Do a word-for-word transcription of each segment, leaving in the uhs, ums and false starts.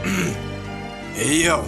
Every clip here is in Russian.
Йоу,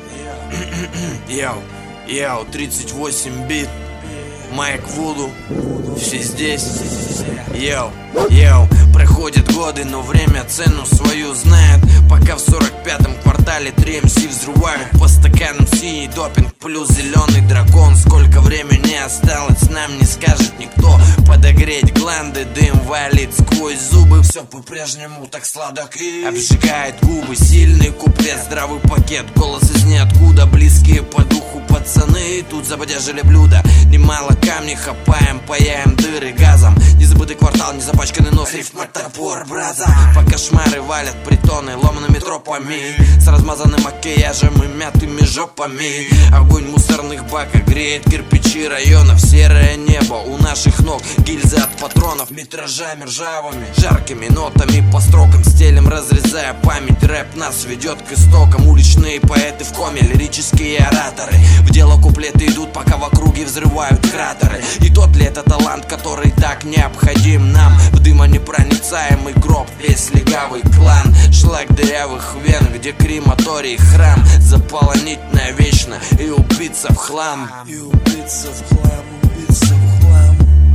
йоу, йоу, тридцать восемь бит, Майк Вуду, все здесь. Йоу, йоу, проходят годы, но время цену свою знает. Пока в сорок пятом квартале три эм си взрывают по стаканам синий допинг плюс зеленый дракон. Сколько времени осталось, нам не скажет никто. Подогреть гланды, дым валит сквозь зубы. Все по-прежнему так сладок и обжигает губы. Сильный куплет, здравый пакет, голос из ниоткуда. Близкие по духу пацаны, тут забодяжили блюда. Немало камней хапаем, паяем дыры газом. Незабытый квартал, не запачканный нос, рифма топор, браза. По кошмары валят притоны ломаными тропами, с размазанным макияжем и мятыми жопами. Огонь мусорных баков греет кирпичи районов. Серое небо у наших ног, гильзы от патронов метражами ржавыми, жаркими нотами по строкам стелем, разрезая память. Рэп нас ведет к истокам. Уличные поэты в коме, лирические ораторы. В дело куплеты идут, пока в округе взрывают кратеры. И тот ли это талант, который так необходим нам? В дымонепроницаемый гроб весь легавый клан. Шлак дырявых вен, где крематорий храм. Заполонить навечно и убиться в хлам. И убиться в хлам, убиться в хлам,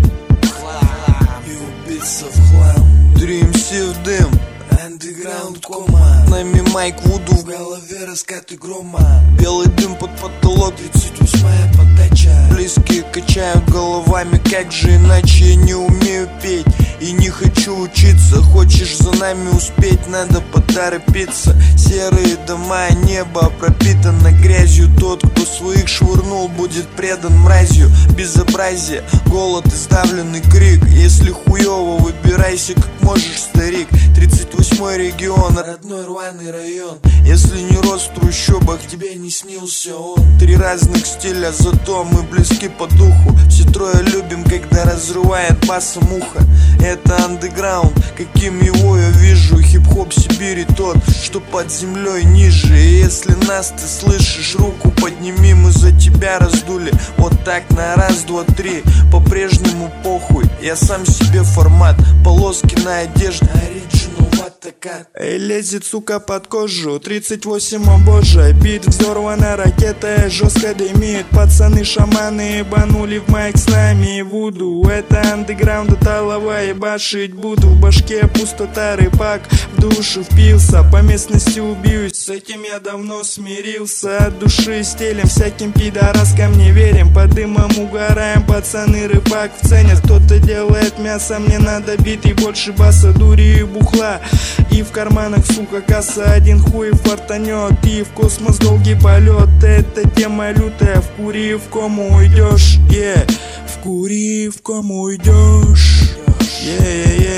хлам. И убиться в хлам. три эм си в дым, андеграунд кома. Нами Майк Вуду, в голове раскаты грома. Белый дым под потолок, тридцать восьмая подача. Близкие качают головами, как же иначе? Я не умею петь и не хочу учиться. Хочешь за нами успеть, надо поторопиться. Серые дома, небо пропитано грязью. Тот, кто своих швырнул, будет предан мразью. Безобразие, голод и сдавленный крик. Если хуёво, выбирайся как можешь, старик. Тридцать восьмой регион, родной рваный район. Если не рос в трущобах, тебе не снился он. Три разных стиля, зато мы близки по духу. Все трое любим, когда разрывает басом ухо. Это андеграунд, каким его я вижу. Хип-хоп Сибири тот, что под землей ниже. И если нас ты слышишь, руку подними, мы за тебя раздули. Вот так на раз, два, три, по-прежнему похуй. Я сам себе формат, полоски на одежде, оригинал ватакат. Эй, лезет, сука, под кожу, тридцать восемь, о боже. Бит взорвана ракета, жестко дымит. Пацаны шаманы ебанули в майк с нами Вуду. Это андеграунд, это лава, ебашить буду. В башке пустота, рыбак в душу впился. По местности убьюсь, с этим я давно смирился. От души стелем, всяким пидораскам не верим. По дымам угораем, пацаны рыбак в цене. Кто-то делает мясо, мне надо бит и больше баса, дури и бухла. И в карманах, сука, касса, один хуй фартанет. И в космос долгий полет, это тема лютая. В кури в кому уйдешь, yeah. В кури в кому уйдешь, yeah, yeah, yeah.